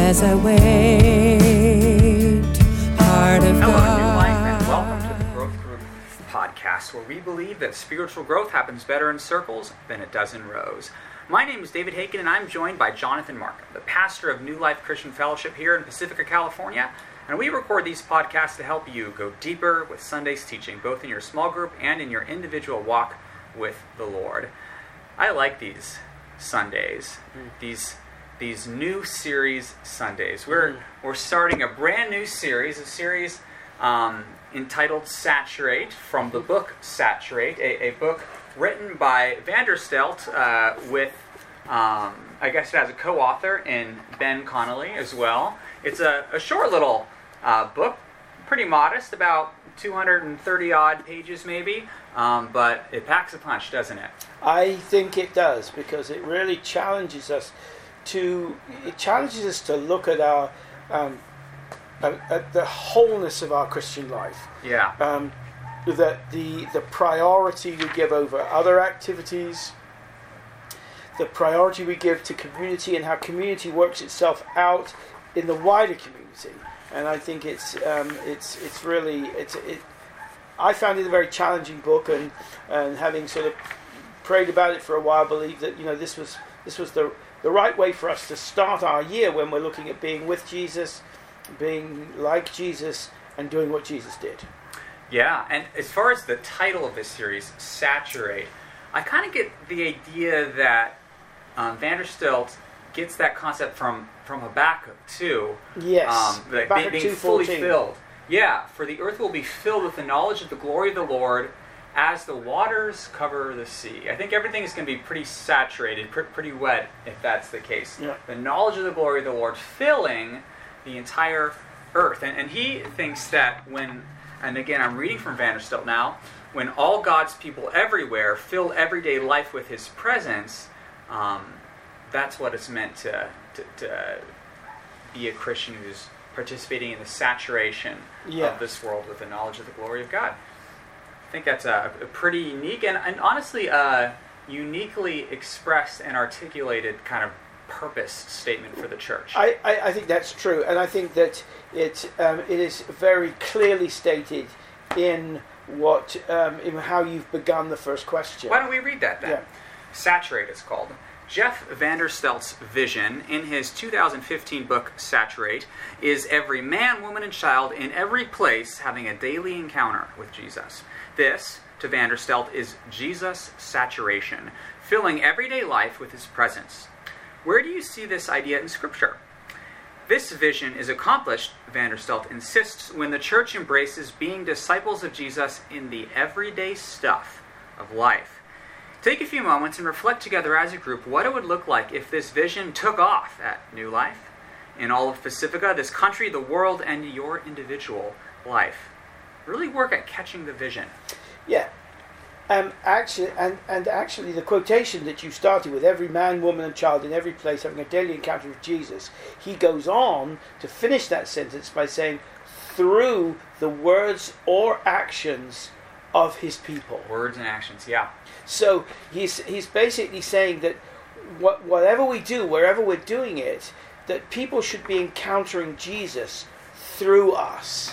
as I wait, part of Hello, God. New Life, and welcome to the Growth Group podcast, where we believe that spiritual growth happens better in circles than it does in rows. My name is David Haken, and I'm joined by Jonathan Markham, the pastor of New Life Christian Fellowship here in Pacifica, California, and we record these podcasts to help you go deeper with Sunday's teaching, both in your small group and in your individual walk with the Lord. I like these Sundays, these new series Sundays. We're starting a brand new series, a series entitled Saturate, from the book Saturate, a book written by Vanderstelt with, I guess it has a co-author in Ben Connolly as well. It's a short little book, pretty modest, about 230 odd pages maybe, but it packs a punch, doesn't it? I think it does, because it really challenges us to look at our at the wholeness of our Christian life. Yeah. That the priority we give over other activities, the priority we give to community, and how community works itself out in the wider community. And I think it's really. I found it a very challenging book, and having sort of prayed about it for a while, believed that this was the right way for us to start our year when we're looking at being with Jesus, being like Jesus, and doing what Jesus did. Yeah, and as far as the title of this series, Saturate, I kind of get the idea that Vanderstelt gets that concept from Habakkuk 2. Yes, Habakkuk being fully filled. Yeah, for the earth will be filled with the knowledge of the glory of the Lord as the waters cover the sea. I think everything is going to be pretty saturated, pretty wet, if that's the case. Yeah. The knowledge of the glory of the Lord filling the entire earth. And he thinks that when, and again I'm reading from Vanderstelt now, when all God's people everywhere fill everyday life with His presence, that's what it's meant to be a Christian who's participating in the saturation of this world with the knowledge of the glory of God. I think that's a pretty unique and honestly uniquely expressed and articulated kind of purpose statement for the church. I think that's true, and I think that it is very clearly stated in what in how you've begun the first question. Why don't we read that then? Yeah. Saturate, it's called. Jeff Vanderstelt's vision in his 2015 book Saturate is every man, woman, and child in every place having a daily encounter with Jesus. This, to Vanderstelt, is Jesus saturation, filling everyday life with His presence. Where do you see this idea in Scripture? This vision is accomplished, Vanderstelt insists, when the church embraces being disciples of Jesus in the everyday stuff of life. Take a few moments and reflect together as a group what it would look like if this vision took off at New Life, in all of Pacifica, this country, the world, and your individual life. Really work at catching the vision. Yeah. Actually, the quotation that you started with, every man, woman, and child in every place having a daily encounter with Jesus, he goes on to finish that sentence by saying, through the words or actions of His people. Words and actions, yeah. So he's basically saying that whatever we do, wherever we're doing it, that people should be encountering Jesus through us.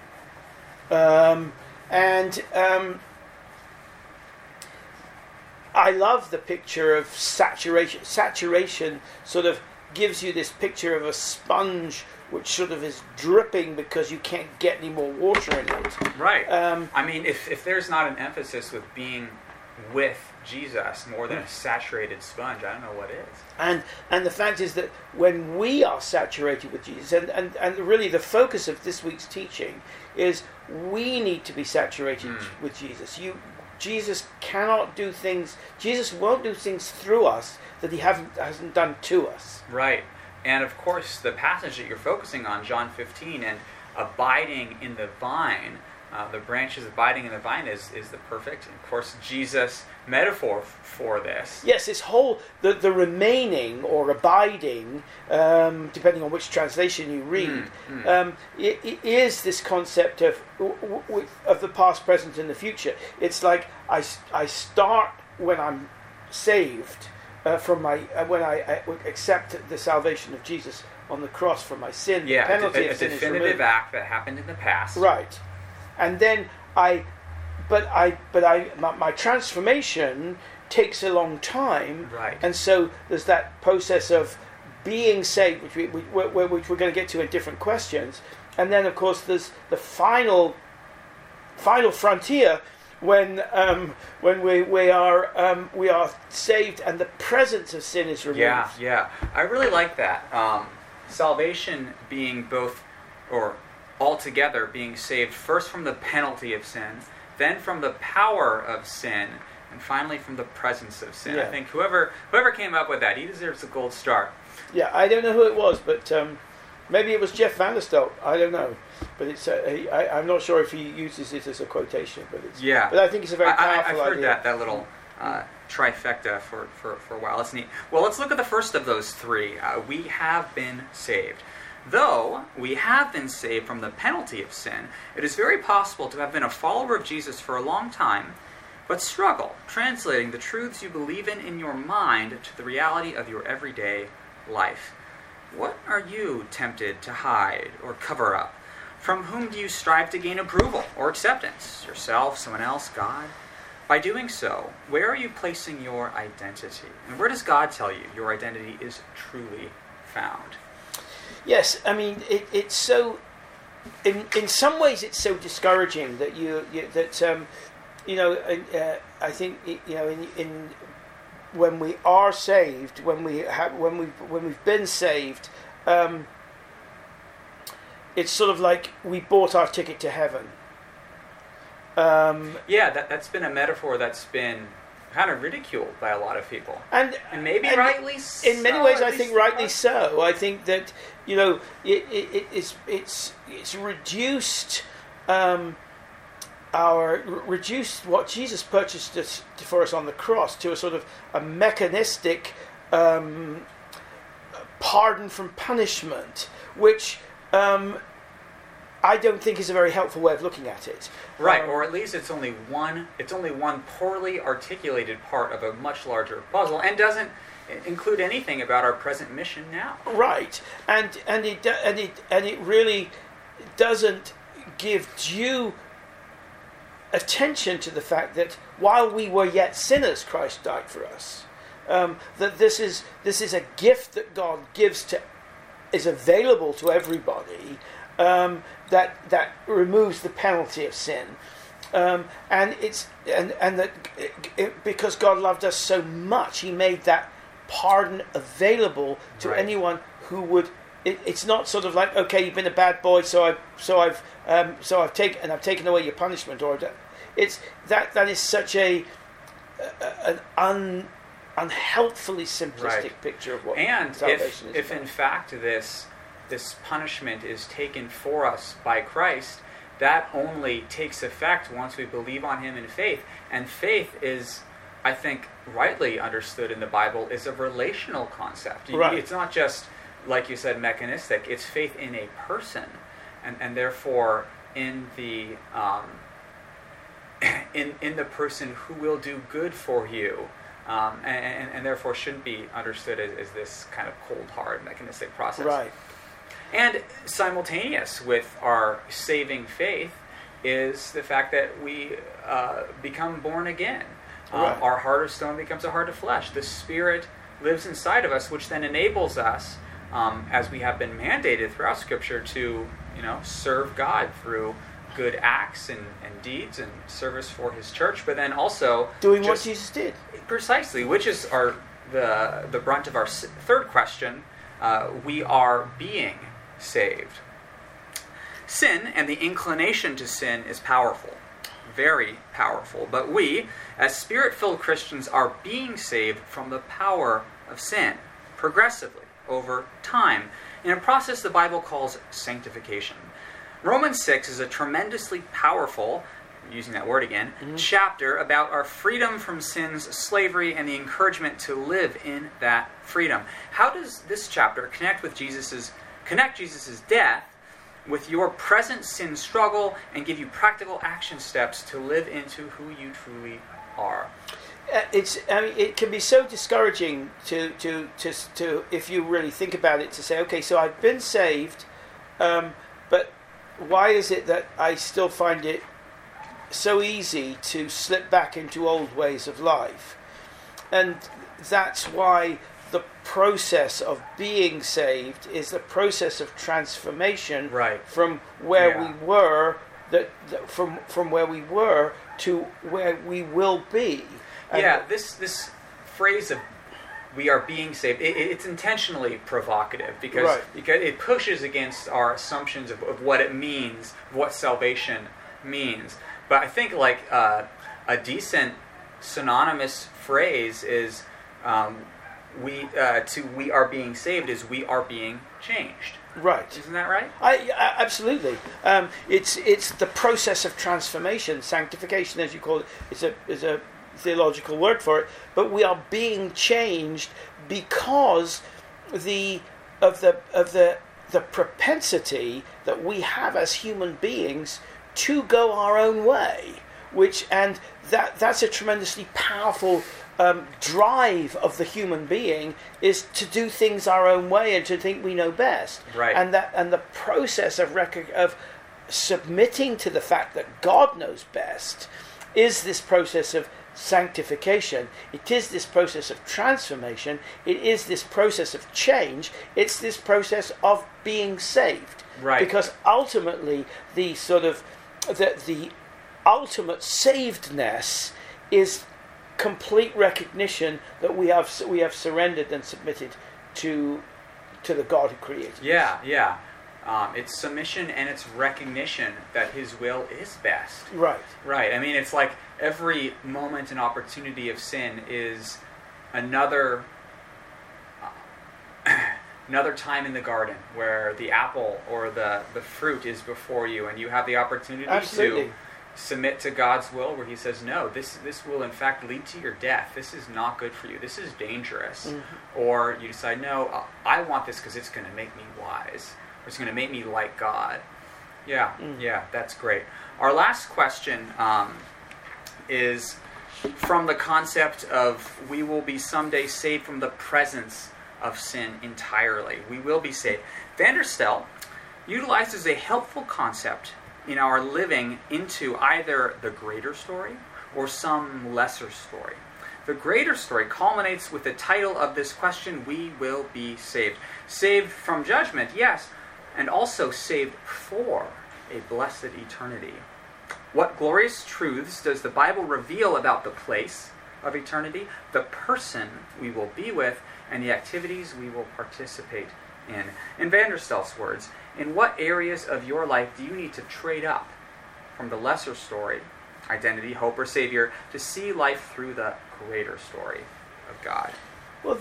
I love the picture of saturation. Saturation sort of gives you this picture of a sponge which sort of is dripping because you can't get any more water in it. Right. I mean, if there's not an emphasis with being with Jesus more than a saturated sponge, I don't know what is. And the fact is that when we are saturated with Jesus, and really the focus of this week's teaching is we need to be saturated with Jesus. Jesus cannot do things, Jesus won't do things through us that He hasn't done to us. Right. And of course, the passage that you're focusing on, John 15, and abiding in the vine, the branches abiding in the vine is the perfect, of course, Jesus metaphor for this. Yes, this whole, the remaining or abiding, depending on which translation you read, it is this concept of the past, present, and the future. It's like I start when I'm saved, when I accept the salvation of Jesus on the cross for my sin. Yeah, the penalty a of sin is definitive removed. act that happened in the past. Right, and then my transformation takes a long time, Right. and so there's that process of being saved, which we're going to get to in different questions, and then of course there's the final frontier when we are saved and the presence of sin is removed. Yeah. I really like that. Salvation being both, or altogether being saved first from the penalty of sin, then from the power of sin, and finally from the presence of sin. Yeah. I think whoever came up with that, he deserves a gold star. Yeah, I don't know who it was, but maybe it was Jeff Vanderstelt. I don't know, but it's I'm not sure if he uses it as a quotation, but it's But I think it's a very powerful I've heard idea. that little trifecta for a while. That's neat. Well, let's look at the first of those three. We have been saved. Though we have been saved from the penalty of sin, it is very possible to have been a follower of Jesus for a long time, but struggle translating the truths you believe in your mind to the reality of your everyday life. What are you tempted to hide or cover up? From whom do you strive to gain approval or acceptance? Yourself, someone else, God? By doing so, where are you placing your identity? And where does God tell you your identity is truly found? Yes, I mean it's so. In some ways, it's so discouraging that I think in when we are saved, when we've been saved, it's sort of like we bought our ticket to heaven. That's been a metaphor that's been kind of ridiculed by a lot of people, and maybe rightly. In many ways, I think rightly so. I think that it's reduced reduced what Jesus purchased for us on the cross to a sort of a mechanistic pardon from punishment, which I don't think is a very helpful way of looking at it. Right, or at least it's only one poorly articulated part of a much larger puzzle, and doesn't include anything about our present mission now. Right, and it really doesn't give due attention to the fact that while we were yet sinners, Christ died for us. That this is a gift that God gives is available to everybody. That removes the penalty of sin, and because God loved us so much, He made that pardon available to anyone who would. It's not sort of like, okay, you've been a bad boy, so I've taken away your punishment, or it's that is such an unhelpfully simplistic picture of what salvation is. If in fact this punishment is taken for us by Christ, that only takes effect once we believe on Him in faith. And faith is, I think, rightly understood in the Bible, is a relational concept. Right. It's not just, like you said, mechanistic. It's faith in a person, and therefore in the in the person who will do good for you, and therefore shouldn't be understood as this kind of cold, hard, mechanistic process. Right. And simultaneous with our saving faith is the fact that we become born again. Right. Our heart of stone becomes a heart of flesh. The Spirit lives inside of us, which then enables us, as we have been mandated throughout Scripture, to serve God through good acts and deeds and service for His church, but then also doing what Jesus did. Precisely, which is the brunt of our third question. We are being saved. Sin and the inclination to sin is powerful, very powerful, but we, as Spirit-filled Christians, are being saved from the power of sin, progressively, over time, in a process the Bible calls sanctification. Romans 6 is a tremendously powerful, using that word again, chapter about our freedom from sin's slavery and the encouragement to live in that freedom. How does this chapter connect Jesus' death with your present sin struggle and give you practical action steps to live into who you truly are? it can be so discouraging to if you really think about it, to say, okay, so I've been saved, but why is it that I still find it so easy to slip back into old ways of life? And that's why the process of being saved is the process of transformation, right, from where we were, from where we were to where we will be. And this phrase of "we are being saved," it's intentionally provocative because it pushes against our assumptions of what it means, what salvation means. But I think a decent synonymous phrase is we are being saved is we are being changed. Right. Isn't that right? Absolutely. It's the process of transformation, sanctification, as you call it. Is a theological word for it. But we are being changed because the propensity that we have as human beings to go our own way, that's a tremendously powerful drive of the human being, is to do things our own way and to think we know best. Right. And the process of submitting to the fact that God knows best is this process of sanctification. It is this process of transformation. It is this process of change. It's this process of being saved. Right. Because ultimately, the ultimate savedness is complete recognition that we have surrendered and submitted to the God who created us. Yeah. It's submission and it's recognition that His will is best. Right. Right. I mean, it's like every moment and opportunity of sin is another time in the garden where the apple or the fruit is before you, and you have the opportunity to submit to God's will, where He says, no, this will in fact lead to your death. This is not good for you. This is dangerous. Mm-hmm. Or you decide, no, I want this because it's going to make me wise. Or it's going to make me like God. Yeah, that's great. Our last question is from the concept of we will be someday saved from the presence of sin entirely. We will be saved. Vanderstelt utilizes a helpful concept in our living into either the greater story or some lesser story. The greater story culminates with the title of this question, we will be saved. Saved from judgment, yes, and also saved for a blessed eternity. What glorious truths does the Bible reveal about the place of eternity, the person we will be with, and the activities we will participate in? In Vanderstelt's words, in what areas of your life do you need to trade up from the lesser story, identity, hope, or Savior, to see life through the greater story of God? Well,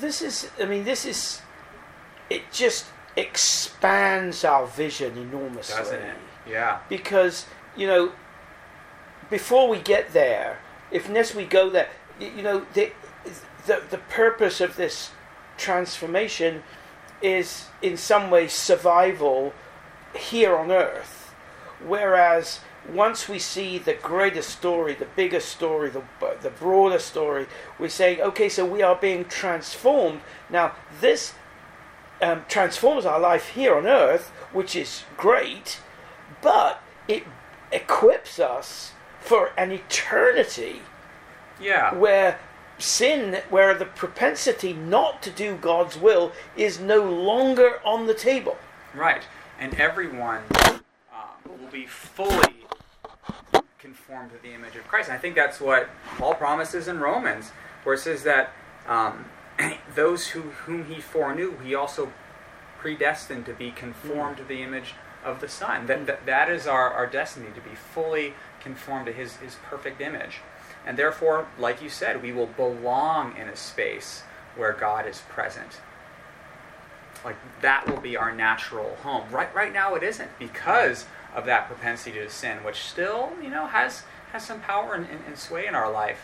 it just expands our vision enormously. Doesn't it? Yeah. Because, before we get there, unless we go there, the purpose of this transformation is in some way survival here on earth, whereas once we see the greater story, the bigger story, the broader story, we're saying, okay, so we are being transformed. Now this transforms our life here on earth, which is great, but it equips us for an eternity where the propensity not to do God's will is no longer on the table. Right. And everyone will be fully conformed to the image of Christ. And I think that's what Paul promises in Romans, where it says that those whom He foreknew, He also predestined to be conformed to the image of the Son. That is our destiny, to be fully conformed to His perfect image. And therefore, like you said, we will belong in a space where God is present. Like, that will be our natural home. Right now it isn't, because of that propensity to sin, which still, has some power and sway in our life,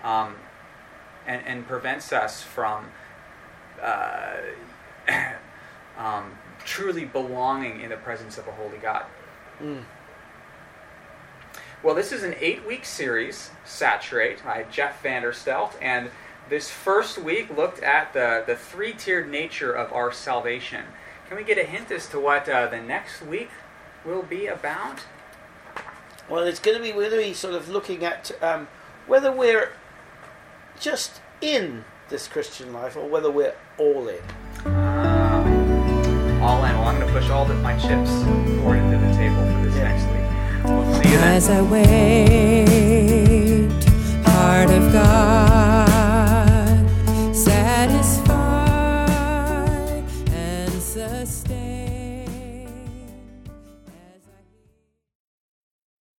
and prevents us from truly belonging in the presence of a holy God. Well, this is an 8-week series, Saturate, by Jeff Vanderstelt, and this first week looked at the three-tiered nature of our salvation. Can we get a hint as to what the next week will be about? Well, we're going to be sort of looking at whether we're just in this Christian life or whether we're all in. All in. Well, I'm going to push all of my chips forward into the table for this next week. We'll see you then. As I wait, heart of God.